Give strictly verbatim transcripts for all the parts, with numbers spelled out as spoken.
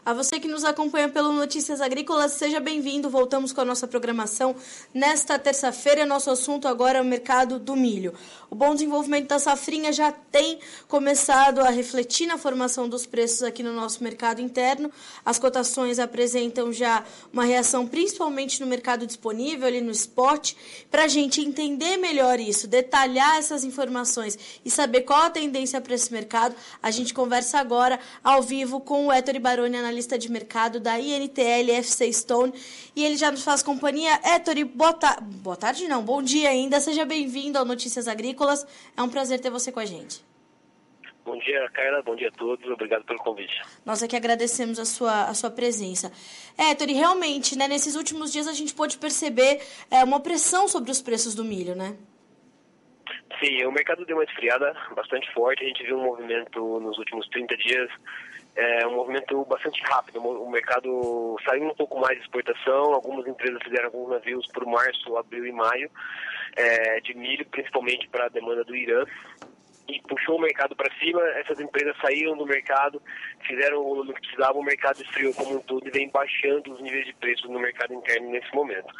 A você que nos acompanha pelo Notícias Agrícolas, seja bem-vindo. Voltamos com a nossa programação nesta terça-feira. Nosso assunto agora é o mercado do milho. O bom desenvolvimento da safrinha já tem começado a refletir na formação dos preços aqui no nosso mercado interno. As cotações apresentam já uma reação, principalmente no mercado disponível, ali no spot. Para a gente entender melhor isso, detalhar essas informações e saber qual a tendência para esse mercado, a gente conversa agora ao vivo com o Ettore Baroni, analista de mercado da I N T L F C Stone, e ele já nos faz companhia. Ettore, boa, ta... boa tarde não, bom dia ainda, seja bem-vindo ao Notícias Agrícolas, é um prazer ter você com a gente. Bom dia, Carla, bom dia a todos, obrigado pelo convite. Nós aqui agradecemos a sua, a sua presença. Ettore, realmente, né, nesses últimos dias a gente pôde perceber é, uma pressão sobre os preços do milho, né? Sim, o mercado deu uma esfriada bastante forte, a gente viu um movimento nos últimos trinta dias, é um movimento bastante rápido. O mercado saiu um pouco mais de exportação, algumas empresas fizeram alguns navios por março, abril e maio, é, de milho, principalmente para a demanda do Irã, e puxou o mercado para cima. Essas empresas saíram do mercado, fizeram o volume que precisavam, o mercado esfriou como um todo e vem baixando os níveis de preços no mercado interno nesse momento.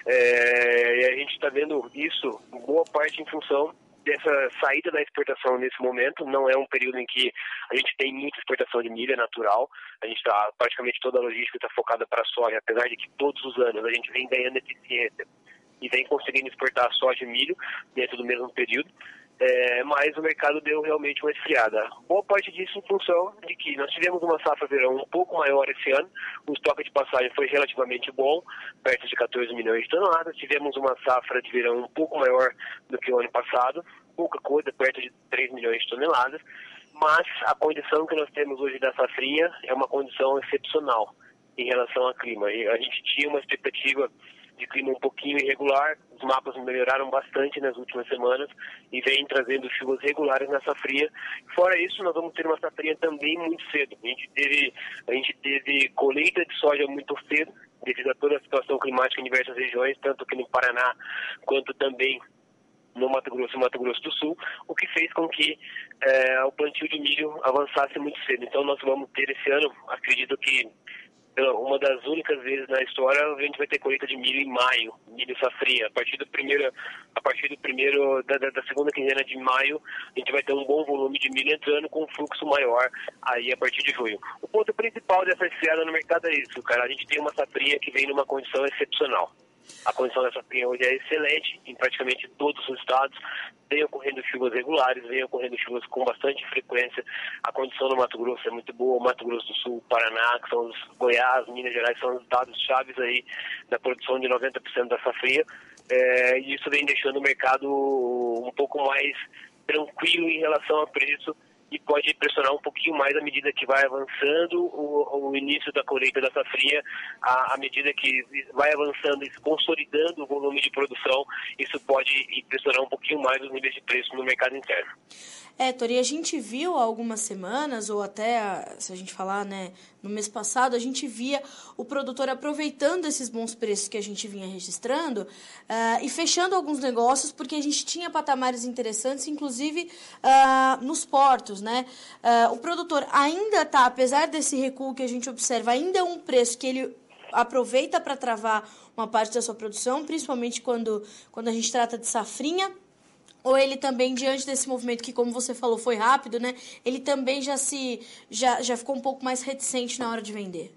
É, e a gente está vendo isso, boa parte em função dessa saída da exportação nesse momento. Não é um período em que a gente tem muita exportação de milho, é natural. A gente está, praticamente toda a logística está focada para a soja, apesar de que todos os anos a gente vem ganhando eficiência e vem conseguindo exportar soja e milho dentro do mesmo período. É, mas o mercado deu realmente uma esfriada. Boa parte disso em função de que nós tivemos uma safra verão um pouco maior esse ano, o estoque de passagem foi relativamente bom, perto de catorze milhões de toneladas, tivemos uma safra de verão um pouco maior do que o ano passado, pouca coisa, perto de três milhões de toneladas, mas a condição que nós temos hoje da safrinha é uma condição excepcional em relação ao clima. E a gente tinha uma expectativa de clima um pouquinho irregular, os mapas melhoraram bastante nas últimas semanas e vem trazendo chuvas regulares na safrinha. Fora isso, nós vamos ter uma safrinha também muito cedo. A gente teve, a gente teve colheita de soja muito cedo, devido a toda a situação climática em diversas regiões, tanto aqui no Paraná quanto também no Mato Grosso e Mato Grosso do Sul, o que fez com que é, o plantio de milho avançasse muito cedo. Então nós vamos ter esse ano, acredito que uma das únicas vezes na história, a gente vai ter colheita de milho em maio, milho safrinha. A partir do primeiro, a partir do primeiro da, da, da segunda quinzena de maio, a gente vai ter um bom volume de milho entrando com um fluxo maior aí a partir de junho. O ponto principal dessa esfriada no mercado é isso, cara. A gente tem uma safrinha que vem numa condição excepcional. A condição da safrinha hoje é excelente em praticamente todos os estados. Vem ocorrendo chuvas regulares, vem ocorrendo chuvas com bastante frequência. A condição no Mato Grosso é muito boa. O Mato Grosso do Sul, Paraná, que são os Goiás, Minas Gerais, são os estados chaves aí da produção de noventa por cento da safrinha. É, e isso vem deixando o mercado um pouco mais tranquilo em relação a preço, e pode pressionar um pouquinho mais à medida que vai avançando o, o início da colheita da safrinha, à, à medida que vai avançando e consolidando o volume de produção, isso pode pressionar um pouquinho mais os níveis de preço no mercado interno. É, Tori, a gente viu há algumas semanas, ou até, se a gente falar, né, no mês passado, a gente via o produtor aproveitando esses bons preços que a gente vinha registrando uh, e fechando alguns negócios, porque a gente tinha patamares interessantes, inclusive uh, nos portos, né? Uh, o produtor ainda está, apesar desse recuo que a gente observa, ainda é um preço que ele aproveita para travar uma parte da sua produção, principalmente quando, quando a gente trata de safrinha. Ou ele também, diante desse movimento que, como você falou, foi rápido, né? Ele também já, se, já, já ficou um pouco mais reticente na hora de vender?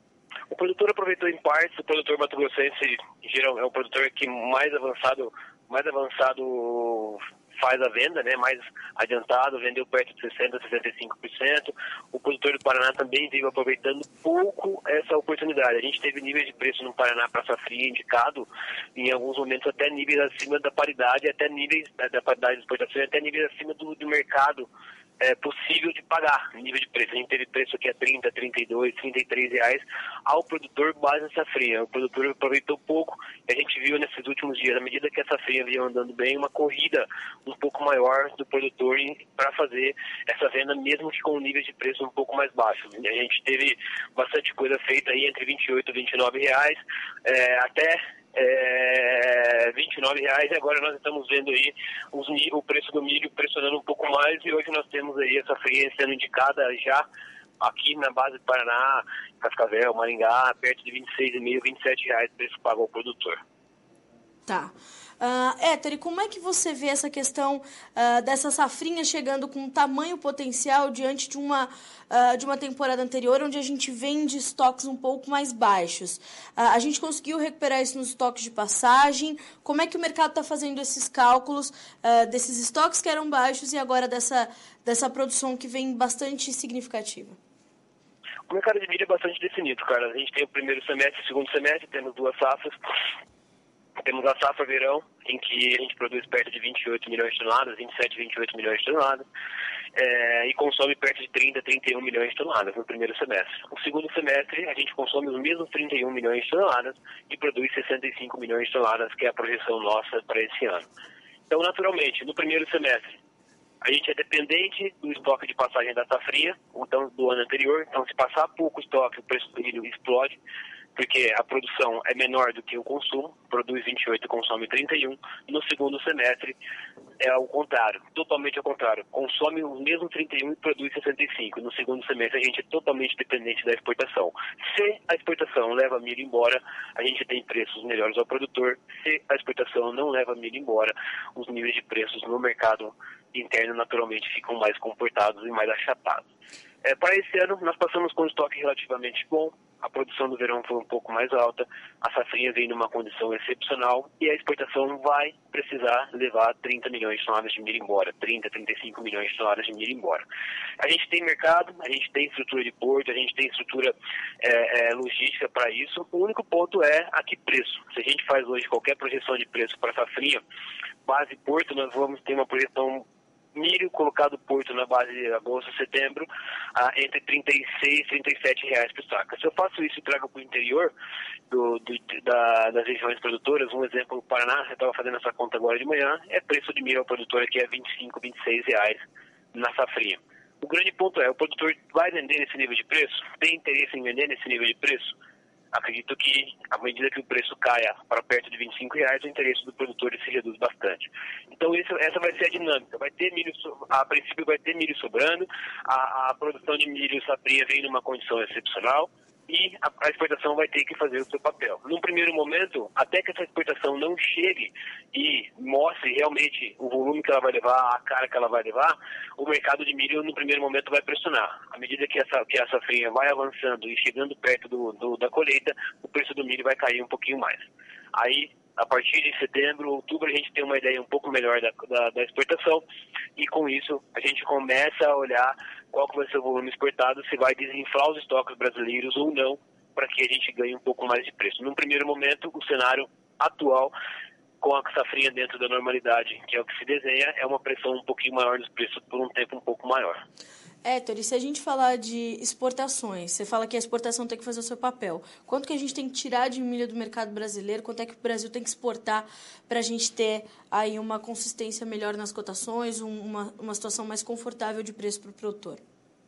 O produtor aproveitou em partes. O produtor mato-grossense, em geral, é o produtor que mais avançado, mais avançado faz a venda, né? Mais adiantado, vendeu perto de sessenta por cento, sessenta e cinco por cento. O produtor do Paraná também veio aproveitando pouco essa oportunidade. A gente teve níveis de preço no Paraná para safrinha indicado, em alguns momentos até níveis acima da paridade, até níveis da, da paridade de exportação, até níveis acima do, do mercado é, possível de pagar, nível de preço. A gente teve preço aqui a trinta, trinta e dois, trinta e três reais ao produtor base na safrinha. O produtor aproveitou pouco e a gente viu nesses últimos dias, à medida que a safrinha vinha andando bem, uma corrida um pouco maior do produtor para fazer essa venda, mesmo que com níveis de preço um pouco mais baixos. A gente teve bastante coisa feita aí entre vinte e oito e vinte e nove reais, é, até É, vinte e nove reais, e agora nós estamos vendo aí os, o preço do milho pressionando um pouco mais, e hoje nós temos aí essa safrinha sendo indicada já Aqui na base do Paraná, Cascavel, Maringá, perto de vinte e seis reais e meio, vinte e sete reais preço pago ao produtor. Tá. Uh, Héctor, e como é que você vê essa questão uh, dessa safrinha chegando com tamanho potencial diante de uma, uh, de uma temporada anterior, onde a gente vende estoques um pouco mais baixos? Uh, a gente conseguiu recuperar isso nos estoques de passagem? Como é que o mercado está fazendo esses cálculos uh, desses estoques que eram baixos e agora dessa, dessa produção que vem bastante significativa? O mercado de milho é bastante definido, cara. A gente tem o primeiro semestre e o segundo semestre, temos duas safras. Temos a safra verão, em que a gente produz perto de vinte e oito milhões de toneladas, vinte e sete, vinte e oito milhões de toneladas, é, e consome perto de trinta, trinta e um milhões de toneladas no primeiro semestre. No segundo semestre, a gente consome os mesmos trinta e um milhões de toneladas e produz sessenta e cinco milhões de toneladas, que é a projeção nossa para esse ano. Então, naturalmente, no primeiro semestre, a gente é dependente do estoque de passagem da safrinha, então do ano anterior. Então, se passar pouco estoque, o preço do milho explode, porque a produção é menor do que o consumo, produz vinte e oito e consome trinta e um. No segundo semestre é o contrário, totalmente ao contrário. Consome o mesmo trinta e um e produz sessenta e cinco. No segundo semestre a gente é totalmente dependente da exportação. Se a exportação leva milho embora, a gente tem preços melhores ao produtor. Se a exportação não leva milho embora, os níveis de preços no mercado interno naturalmente ficam mais comportados e mais achatados. É, para esse ano, nós passamos com um estoque relativamente bom, a produção do verão foi um pouco mais alta, a safrinha vem numa condição excepcional e a exportação vai precisar levar trinta milhões de toneladas de milho embora, trinta, trinta e cinco milhões de toneladas de milho embora. A gente tem mercado, a gente tem estrutura de porto, a gente tem estrutura é, é, logística para isso. O único ponto é a que preço. Se a gente faz hoje qualquer projeção de preço para a safrinha, base porto, nós vamos ter uma projeção milho colocado porto na base de agosto, setembro, ah, entre trinta e seis, trinta e sete reais por saca. Se eu faço isso e trago para o interior do, do, da, das regiões produtoras, um exemplo, o Paraná, eu estava fazendo essa conta agora de manhã, é preço de milho ao produtor aqui é vinte e cinco, vinte e seis reais na safrinha. O grande ponto é, o produtor vai vender nesse nível de preço? Tem interesse em vender nesse nível de preço? Acredito que, à medida que o preço caia para perto de vinte e cinco reais, o interesse do produtor se reduz bastante. Então, isso, essa vai ser a dinâmica. Vai ter milho, a princípio vai ter milho sobrando, a, a produção de milho safrinha vem numa condição excepcional e a, a exportação vai ter que fazer o seu papel. Num primeiro momento, até que essa exportação não chegue e mostre realmente o volume que ela vai levar, a cara que ela vai levar, o mercado de milho no primeiro momento vai pressionar. À medida que, essa, que a safrinha vai avançando e chegando perto do, do, da colheita, o preço do milho vai cair um pouquinho mais. Aí, a partir de setembro, outubro, a gente tem uma ideia um pouco melhor da, da, da exportação e com isso a gente começa a olhar qual que vai ser o volume exportado, se vai desinflar os estoques brasileiros ou não, para que a gente ganhe um pouco mais de preço. Num primeiro momento, o cenário atual, com a safrinha dentro da normalidade, que é o que se desenha, é uma pressão um pouquinho maior dos preços por um tempo um pouco maior. Héctor, e se a gente falar de exportações, você fala que a exportação tem que fazer o seu papel. Quanto que a gente tem que tirar de milho do mercado brasileiro? Quanto é que o Brasil tem que exportar para a gente ter aí uma consistência melhor nas cotações, uma, uma situação mais confortável de preço para o produtor?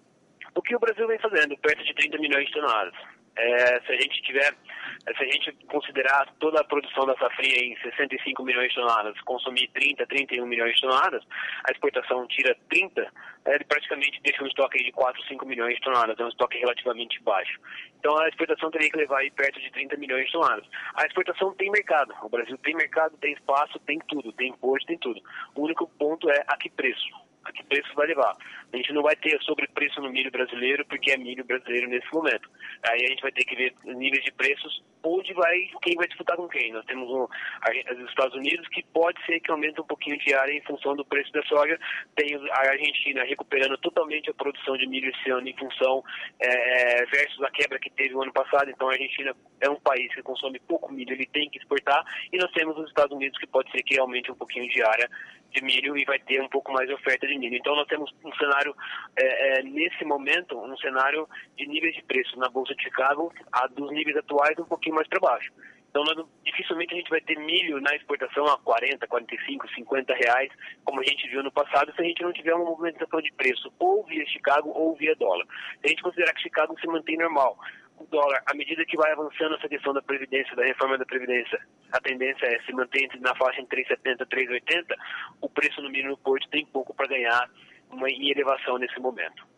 O que o Brasil vem fazendo? Perto de trinta milhões de toneladas. É, se a gente tiver, se a gente considerar toda a produção da safrinha em sessenta e cinco milhões de toneladas, consumir trinta, trinta e um milhões de toneladas, a exportação tira trinta, é, ele praticamente deixa um estoque de quatro, cinco milhões de toneladas, é um estoque relativamente baixo. Então a exportação teria que levar aí perto de trinta milhões de toneladas. A exportação tem mercado, o Brasil tem mercado, tem espaço, tem tudo, tem porto, tem tudo. O único ponto é a que preço. A que preço vai levar. A gente não vai ter sobrepreço no milho brasileiro, porque é milho brasileiro nesse momento. Aí a gente vai ter que ver níveis de preços, onde vai, quem vai disputar com quem. Nós temos um, os Estados Unidos, que pode ser que aumente um pouquinho de área em função do preço da soja. Tem a Argentina recuperando totalmente a produção de milho esse ano em função é, versus a quebra que teve o ano passado. Então a Argentina é um país que consome pouco milho, ele tem que exportar. E nós temos os Estados Unidos, que pode ser que aumente um pouquinho de área de milho e vai ter um pouco mais de oferta de milho. Então nós temos um cenário, é, é, nesse momento, um cenário de níveis de preço na Bolsa de Chicago, a dos níveis atuais um pouquinho mais para baixo. Então nós, dificilmente a gente vai ter milho na exportação a quarenta, quarenta e cinco, cinquenta reais, como a gente viu no passado, se a gente não tiver uma movimentação de preço ou via Chicago ou via dólar. Se a gente considerar que Chicago se mantém normal, o dólar, à medida que vai avançando essa questão da Previdência, da reforma da Previdência, a tendência é se manter na faixa em três e setenta, três e oitenta, o preço no milho no porto tem pouco para ganhar uma em elevação nesse momento.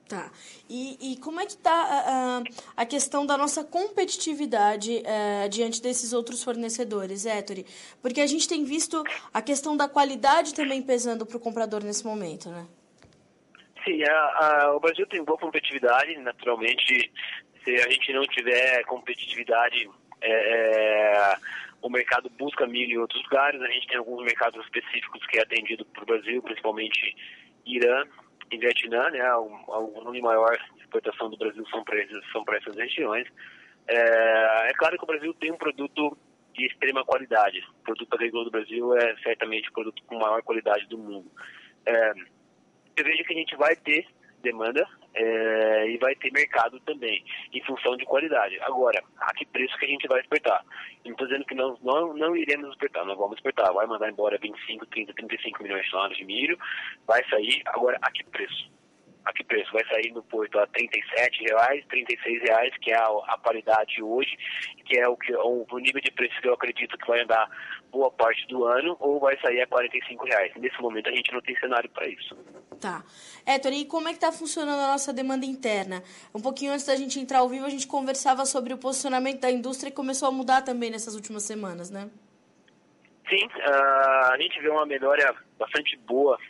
Tá. E, e como é que está a, a questão da nossa competitividade uh, diante desses outros fornecedores, Ettore? Porque a gente tem visto a questão da qualidade também pesando para o comprador nesse momento, né? Sim, a, a, o Brasil tem boa competitividade, naturalmente. Se a gente não tiver competitividade, é, é, o mercado busca milho em outros lugares. A gente tem alguns mercados específicos que é atendido para o Brasil, principalmente Irã e Vietnã, né? O volume maior de exportação do Brasil são para são para essas regiões. É, é claro que o Brasil tem um produto de extrema qualidade. O produto agrícola do Brasil é certamente o produto com maior qualidade do mundo. É, eu vejo que a gente vai ter demanda é, e vai ter mercado também, em função de qualidade. Agora, a que preço que a gente vai exportar? Eu não estou dizendo que nós não, não iremos exportar, nós vamos exportar. Vai mandar embora vinte e cinco, trinta, trinta e cinco milhões de toneladas de milho, vai sair. Agora, a que preço? A que preço? Vai sair no porto a trinta e sete reais, trinta e seis reais, que é a, a paridade hoje, que é o, que, o, o nível de preço que eu acredito que vai andar boa parte do ano, ou vai sair a quarenta e cinco reais. Nesse momento a gente não tem cenário para isso. Tá. Ettore, e como é que está funcionando a nossa demanda interna? Um pouquinho antes da gente entrar ao vivo, a gente conversava sobre o posicionamento da indústria e começou a mudar também nessas últimas semanas, né? Sim, uh, a gente vê uma melhora bastante boa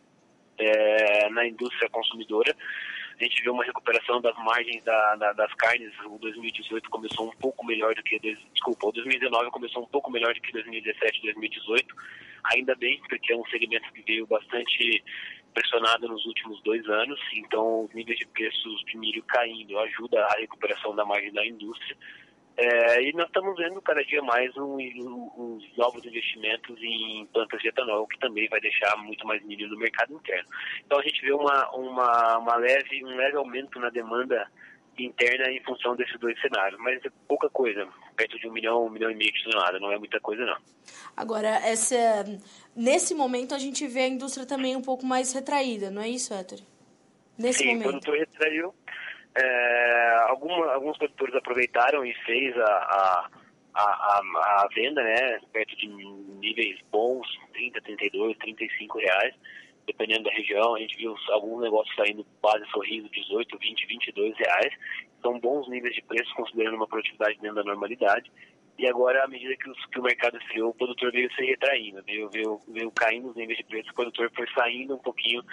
é, na indústria consumidora. A gente vê uma recuperação das margens da, da, das carnes. O dois mil e dezoito começou um pouco melhor do que... Desculpa, o dois mil e dezenove começou um pouco melhor do que dois mil e dezessete e dois mil e dezoito. Ainda bem, porque é um segmento que veio bastante pressionado nos últimos dois anos. Então, os níveis de preços de milho caindo ajuda a recuperação da margem da indústria. É, e nós estamos vendo cada dia mais um, um, uns novos investimentos em plantas de etanol, que também vai deixar muito mais milho no mercado interno. Então a gente vê uma, uma, uma leve, um leve aumento na demanda interna em função desses dois cenários, mas é pouca coisa, perto de um milhão, um milhão e meio de tonelada, não é muita coisa não. Agora, essa, nesse momento a gente vê a indústria também um pouco mais retraída, não é isso, Ettore? Nesse Sim, momento. o produtor retraiu. É, alguma, alguns produtores aproveitaram e fez a, a, a, a venda, né, perto de níveis bons, trinta, trinta e dois, trinta e cinco reais, dependendo da região. A gente viu alguns negócios saindo base sorriso, dezoito, vinte, vinte e dois reais. São bons níveis de preço, considerando uma produtividade dentro da normalidade. E agora, à medida que, os, que o mercado esfriou, o produtor veio se retraindo, veio, veio, veio caindo os níveis de preço, o produtor foi saindo um pouquinho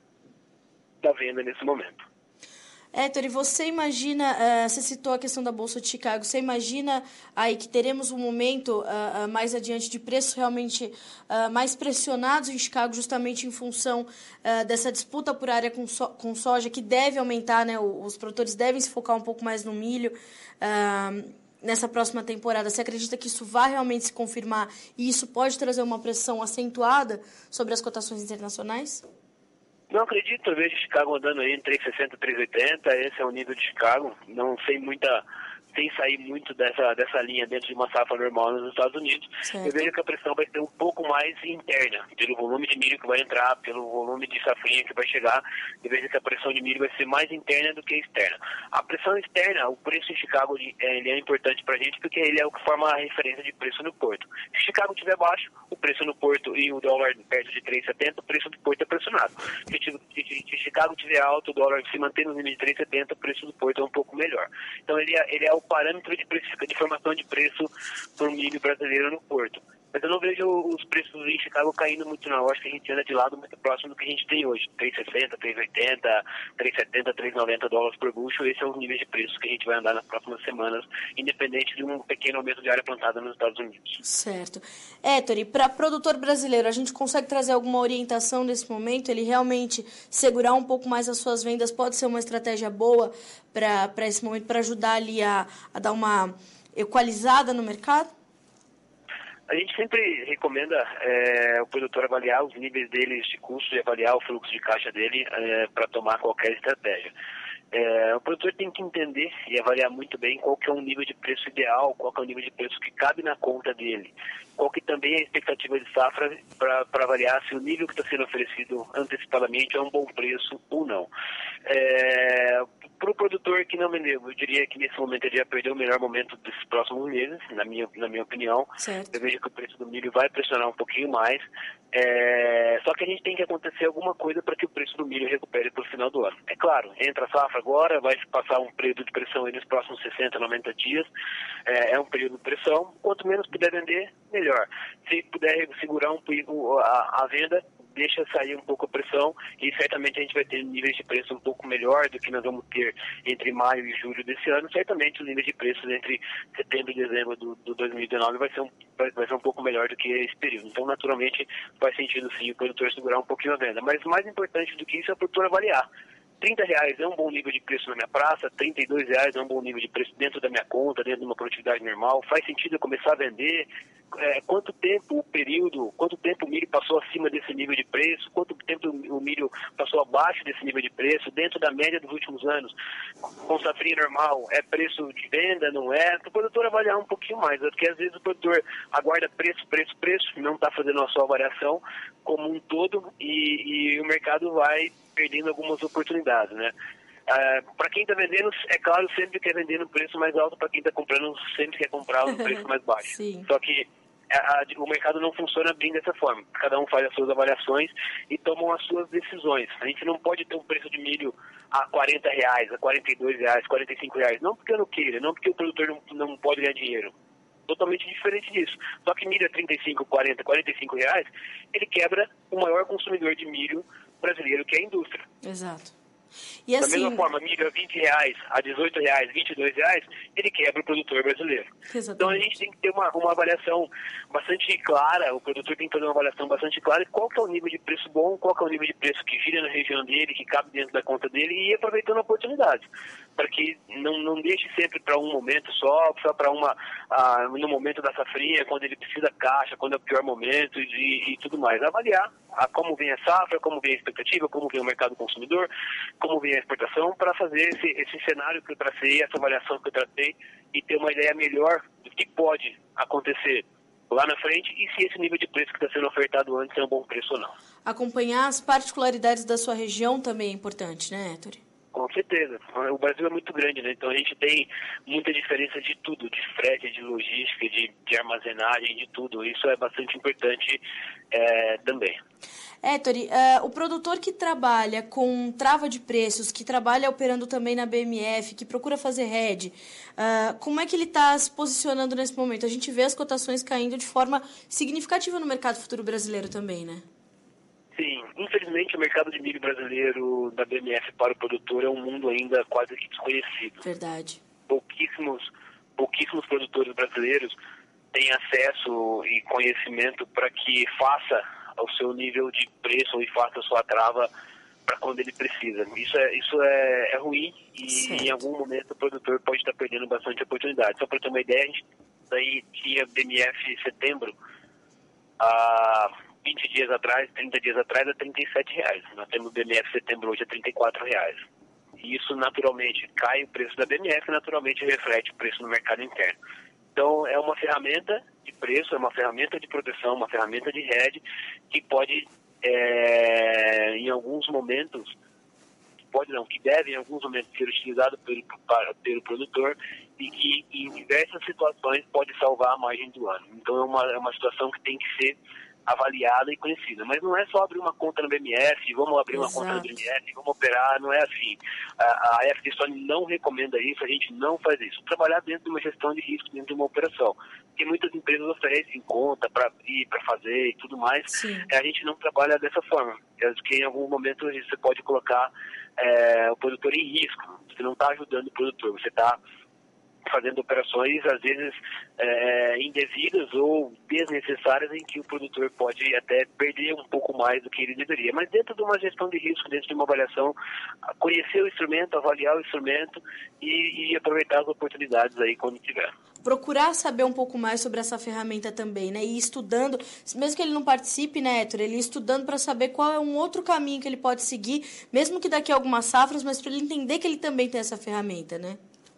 da venda nesse momento. Ettore, você imagina, uh, você citou a questão da Bolsa de Chicago, você imagina aí que teremos um momento uh, uh, mais adiante de preços realmente uh, mais pressionados em Chicago, justamente em função uh, dessa disputa por área com, so, com soja, que deve aumentar, né? Os produtores devem se focar um pouco mais no milho uh, nessa próxima temporada. Você acredita que isso vai realmente se confirmar e isso pode trazer uma pressão acentuada sobre as cotações internacionais? Não acredito, eu vejo Chicago andando aí em três e sessenta, três e oitenta, esse é o nível de Chicago. Não sei muita, sem sair muito dessa, dessa linha dentro de uma safra normal nos Estados Unidos. Certo. Eu vejo que a pressão vai ser um pouco mais interna, pelo volume de milho que vai entrar, pelo volume de safrinha que vai chegar. Eu vejo que a pressão de milho vai ser mais interna do que externa. A pressão externa, o preço em Chicago, ele é importante para a gente porque ele é o que forma a referência de preço no porto. Se Chicago estiver baixo, o preço no porto e o dólar perto de três e setenta, o preço do porto é pressionado. Se, se, se Chicago estiver alto, o dólar se manter no nível de três e setenta, o preço do porto é um pouco melhor. Então ele é, ele é o parâmetro de, preço, de formação de preço para o milho brasileiro no porto. Mas eu não vejo os preços em Chicago caindo muito não. Eu acho que a gente anda de lado muito próximo do que a gente tem hoje. três e sessenta, três e oitenta, três e setenta, três e noventa dólares por bushel. Esse é o nível de preços que a gente vai andar nas próximas semanas, independente de um pequeno aumento de área plantada nos Estados Unidos. Certo. Ettore, para produtor brasileiro, a gente consegue trazer alguma orientação nesse momento? Ele realmente segurar um pouco mais as suas vendas pode ser uma estratégia boa para esse momento, para ajudar ali a, a dar uma equalizada no mercado? A gente sempre recomenda é, o produtor avaliar os níveis deles de custo e avaliar o fluxo de caixa dele é, para tomar qualquer estratégia. É, o produtor tem que entender e avaliar muito bem qual que é o nível de preço ideal, qual que é o nível de preço que cabe na conta dele, qual que também é a expectativa de safra para avaliar se o nível que está sendo oferecido antecipadamente é um bom preço ou não. É, para o produtor que não vendeu, eu diria que nesse momento ele já perdeu o melhor momento desses próximos meses, na minha, na minha opinião. Certo. Eu vejo que o preço do milho vai pressionar um pouquinho mais. É, só que a gente tem que acontecer alguma coisa para que o preço do milho recupere para o final do ano. É claro, entra a safra agora, vai se passar um período de pressão aí nos próximos sessenta, noventa dias, é, é um período de pressão, quanto menos puder vender, melhor. Se puder segurar um pouco a, a venda, deixa sair um pouco a pressão e certamente a gente vai ter níveis de preço um pouco melhor do que nós vamos ter entre maio e julho desse ano. Certamente os níveis de preços entre setembro e dezembro do, do dois mil e dezenove vai ser, um, vai, vai ser um pouco melhor do que esse período. Então, naturalmente, faz sentido sim o produtor segurar um pouquinho a venda. Mas mais importante do que isso é o produtor avaliar. trinta reais é um bom nível de preço na minha praça, trinta e dois reais é um bom nível de preço dentro da minha conta, dentro de uma produtividade normal. Faz sentido eu começar a vender? É, quanto tempo o período, quanto tempo o milho passou acima desse nível de preço? Quanto tempo o milho passou abaixo desse nível de preço? Dentro da média dos últimos anos, com safrinha normal, é preço de venda, não é? Para o produtor avaliar um pouquinho mais, porque às vezes o produtor aguarda preço, preço, preço, não está fazendo a sua variação como um todo e, e o mercado vai perdendo algumas oportunidades, né? Uh, para quem está vendendo, é claro, sempre quer vender no preço mais alto, para quem está comprando, sempre quer comprar no preço mais baixo. Sim. Só que a, a, o mercado não funciona bem dessa forma. Cada um faz as suas avaliações e tomam as suas decisões. A gente não pode ter um preço de milho a quarenta reais, a quarenta e dois reais, quarenta e cinco reais. Não porque eu não queira, não porque o produtor não, não pode ganhar dinheiro. Totalmente diferente disso. Só que milho a trinta e cinco, quarenta, quarenta e cinco reais, ele quebra o maior consumidor de milho brasileiro, que é a indústria. Exato. E assim, da mesma forma, milho a vinte reais, a dezoito reais, vinte e dois reais, ele quebra o produtor brasileiro. Exatamente. Então a gente tem que ter uma, uma avaliação bastante clara, o produtor tem que fazer uma avaliação bastante clara de qual que é o nível de preço bom, qual que é o nível de preço que gira na região dele, que cabe dentro da conta dele e ir aproveitando a oportunidade. Para que não, não deixe sempre para um momento só, só para uma, ah, no momento da safrinha, quando ele precisa caixa, quando é o pior momento e, e tudo mais. Avaliar a como vem a safra, como vem a expectativa, como vem o mercado consumidor, como vem a exportação, para fazer esse, esse cenário que eu tracei, essa avaliação que eu tracei e ter uma ideia melhor do que pode acontecer lá na frente e se esse nível de preço que está sendo ofertado antes é um bom preço ou não. Acompanhar as particularidades da sua região também é importante, né, Ettore? Com certeza. O Brasil é muito grande, né? Então a gente tem muita diferença de tudo, de frete, de logística, de, de armazenagem, de tudo. Isso é bastante importante é, também. Ettore, uh, o produtor que trabalha com trava de preços, que trabalha operando também na B M F, que procura fazer hedge, uh, como é que ele está se posicionando nesse momento? A gente vê as cotações caindo de forma significativa no mercado futuro brasileiro também, né? Sim, infelizmente o mercado de milho brasileiro da B M F para o produtor é um mundo ainda quase que desconhecido. Verdade. Pouquíssimos, pouquíssimos produtores brasileiros têm acesso e conhecimento para que faça o seu nível de preço e faça a sua trava para quando ele precisa. Isso é, isso é, é ruim e certo. Em algum momento o produtor pode estar perdendo bastante oportunidade. Só para ter uma ideia, a gente daí tinha B M F setembro a vinte dias atrás, trinta dias atrás, a trinta e sete reais. Nós temos B M F setembro hoje a trinta e quatro reais. E isso naturalmente cai o preço da B M F, naturalmente reflete o preço no mercado interno. Então é uma ferramenta de preço, é uma ferramenta de proteção, uma ferramenta de hedge que pode, é, em alguns momentos, pode não, que deve em alguns momentos ser utilizado pelo, pelo produtor e que em diversas situações pode salvar a margem do ano. Então é uma, é uma situação que tem que ser avaliada e conhecida, mas não é só abrir uma conta no B M F, vamos abrir uma Exato. Conta no B M F, vamos operar, não é assim. A, a F T só não recomenda isso, a gente não faz isso. Trabalhar dentro de uma gestão de risco, dentro de uma operação, porque muitas empresas oferecem conta para ir, para fazer e tudo mais, Sim. a gente não trabalha dessa forma, porque em algum momento você pode colocar é, o produtor em risco, você não está ajudando o produtor, você está fazendo operações, às vezes, é, indevidas ou desnecessárias em que o produtor pode até perder um pouco mais do que ele deveria. Mas dentro de uma gestão de risco, dentro de uma avaliação, conhecer o instrumento, avaliar o instrumento e, e aproveitar as oportunidades aí quando tiver. Procurar saber um pouco mais sobre essa ferramenta também, né? E estudando, mesmo que ele não participe, né, Ettore, ele estudando para saber qual é um outro caminho que ele pode seguir, mesmo que daqui a algumas safras, mas para ele entender que ele também tem essa ferramenta, né? Sim,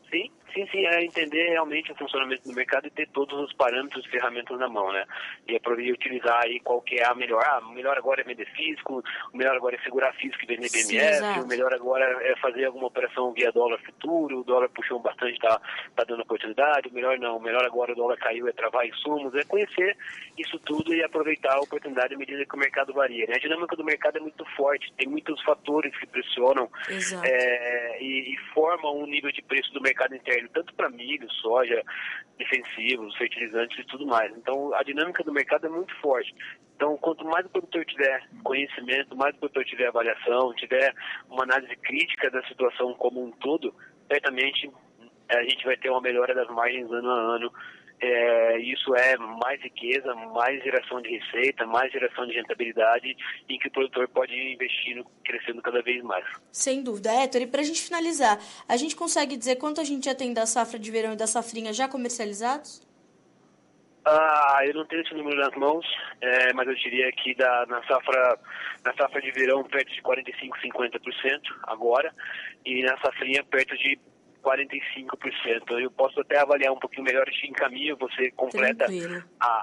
Sim, sim, é entender realmente o funcionamento do mercado e ter todos os parâmetros e ferramentas na mão, né? E aproveitar e utilizar aí qual que é a melhor. Ah, o melhor agora é vender físico, o melhor agora é segurar físico e vender B M F, o melhor agora é fazer alguma operação via dólar futuro, o dólar puxou bastante, tá, tá dando oportunidade, o melhor não, o melhor agora o dólar caiu é travar insumos, é conhecer isso tudo e aproveitar a oportunidade à medida que o mercado varia, né? A dinâmica do mercado é muito forte, tem muitos fatores que pressionam é, e, e formam um nível de preço do mercado interno, tanto para milho, soja, defensivos, fertilizantes e tudo mais. Então, a dinâmica do mercado é muito forte. Então, quanto mais o produtor tiver conhecimento, mais o produtor tiver avaliação, tiver uma análise crítica da situação como um todo, certamente a gente vai ter uma melhora das margens ano a ano. É, isso é mais riqueza, mais geração de receita, mais geração de rentabilidade em que o produtor pode ir investindo, crescendo cada vez mais. Sem dúvida. Héctor, e para a gente finalizar, a gente consegue dizer quanto a gente já tem da safra de verão e da safrinha já comercializados? Ah, eu não tenho esse número nas mãos, é, mas eu diria que da, na, safra, na safra de verão perto de quarenta e cinco, cinquenta por cento agora, e na safrinha perto de quarenta e cinco por cento. Eu posso até avaliar um pouquinho melhor, eu te encaminho, você completa a, a,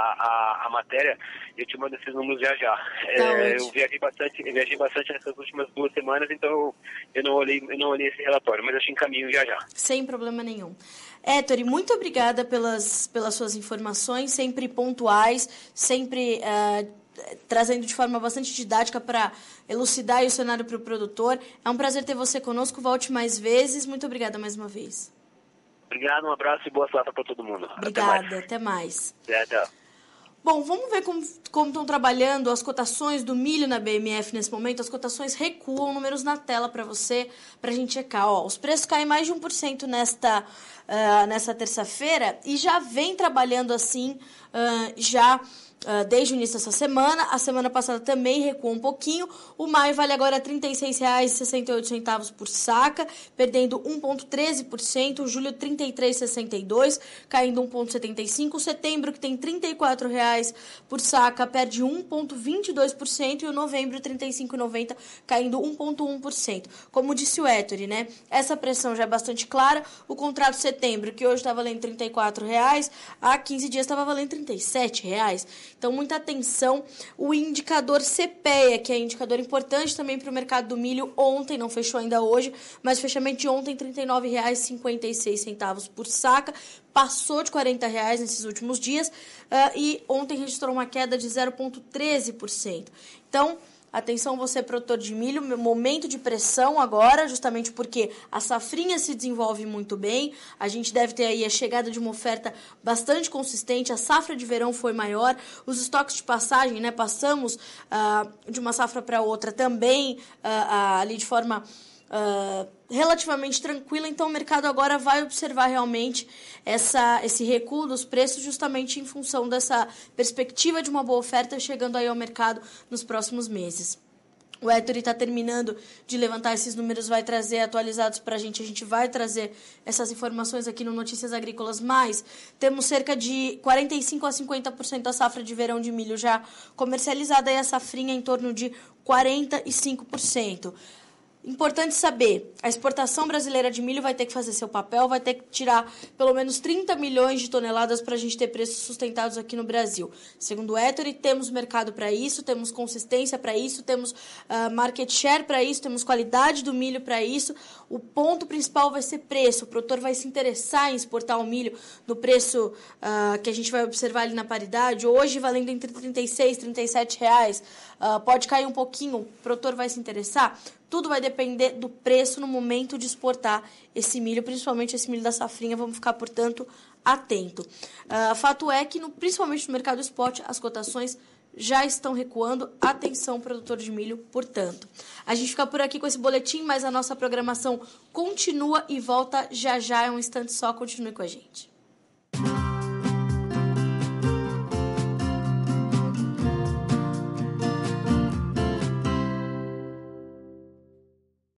a, a matéria, eu te mando esses números já já. Tá é, eu viajei bastante, eu viajei bastante nessas últimas duas semanas, então eu não olhei, eu não olhei esse relatório, mas eu te encaminho já já. Sem problema nenhum. Héctor, muito obrigada pelas, pelas suas informações, sempre pontuais, sempre uh, trazendo de forma bastante didática para elucidar o cenário para o produtor. É um prazer ter você conosco, volte mais vezes. Muito obrigada mais uma vez. Obrigado, um abraço e boa safra para todo mundo. Obrigada, até mais. Até mais. É, Bom, vamos ver como, como estão trabalhando as cotações do milho na B M F nesse momento. As cotações recuam, números na tela para você, para a gente checar. Ó, os preços caem mais de um por cento nesta, uh, nessa terça-feira e já vem trabalhando assim, uh, já... Uh, desde o início dessa semana. A semana passada também recuou um pouquinho. O maio vale agora trinta e seis reais e sessenta e oito centavos por saca, perdendo um vírgula treze por cento. O julho, trinta e três reais e sessenta e dois centavos, caindo um vírgula setenta e cinco por cento. O setembro, que tem trinta e quatro reais por saca, perde um vírgula vinte e dois por cento. E o novembro, trinta e cinco reais e noventa centavos, caindo um vírgula um por cento. Como disse o Héctor, né? Essa pressão já é bastante clara. O contrato de setembro, que hoje está valendo trinta e quatro reais, há quinze dias estava valendo trinta e sete reais. Então, muita atenção. O indicador C P E A, que é indicador importante também para o mercado do milho, ontem, não fechou ainda hoje, mas fechamento de ontem, trinta e nove reais e cinquenta e seis centavos por saca, passou de quarenta reais nesses últimos dias uh, e ontem registrou uma queda de zero vírgula treze por cento. Então, atenção você, produtor de milho, momento de pressão agora, justamente porque a safrinha se desenvolve muito bem, a gente deve ter aí a chegada de uma oferta bastante consistente, a safra de verão foi maior, os estoques de passagem, né, passamos uh, de uma safra para outra também, uh, uh, ali de forma... Uh, relativamente tranquila, então o mercado agora vai observar realmente essa, esse recuo dos preços justamente em função dessa perspectiva de uma boa oferta chegando aí ao mercado nos próximos meses. O Héctor está terminando de levantar esses números, vai trazer atualizados para a gente, a gente vai trazer essas informações aqui no Notícias Agrícolas, mas temos cerca de quarenta e cinco a cinquenta por cento da safra de verão de milho já comercializada e a safrinha em torno de quarenta e cinco por cento. Importante saber, a exportação brasileira de milho vai ter que fazer seu papel, vai ter que tirar pelo menos trinta milhões de toneladas para a gente ter preços sustentados aqui no Brasil. Segundo o Héctor, temos mercado para isso, temos consistência para isso, temos uh, market share para isso, temos qualidade do milho para isso. O ponto principal vai ser preço. O produtor vai se interessar em exportar o milho no preço uh, que a gente vai observar ali na paridade, hoje valendo entre trinta e seis e trinta e sete reais. Uh, pode cair um pouquinho, o produtor vai se interessar. Tudo vai depender do preço no momento de exportar esse milho, principalmente esse milho da safrinha. Vamos ficar, portanto, atento. Uh, fato é que, no, principalmente no mercado spot, as cotações já estão recuando. Atenção, produtor de milho, portanto. A gente fica por aqui com esse boletim, mas a nossa programação continua e volta já já. É um instante só. Continue com a gente.